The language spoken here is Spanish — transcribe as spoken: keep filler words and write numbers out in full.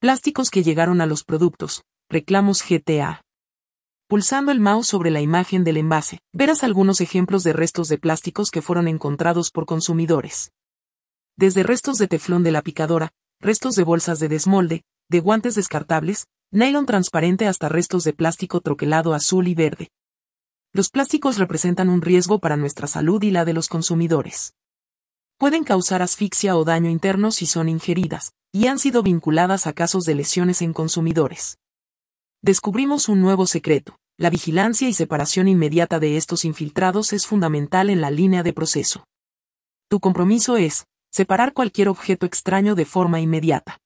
Plásticos que llegaron a los productos, reclamos G T A. Pulsando el mouse sobre la imagen del envase, verás algunos ejemplos de restos de plásticos que fueron encontrados por consumidores. Desde restos de teflón de la picadora, restos de bolsas de desmolde, de guantes descartables, nylon transparente hasta restos de plástico troquelado azul y verde. Los plásticos representan un riesgo para nuestra salud y la de los consumidores. Pueden causar asfixia o daño interno si son ingeridas, y han sido vinculadas a casos de lesiones en consumidores. Descubrimos un nuevo secreto: la vigilancia y separación inmediata de estos infiltrados es fundamental en la línea de proceso. Tu compromiso es separar cualquier objeto extraño de forma inmediata.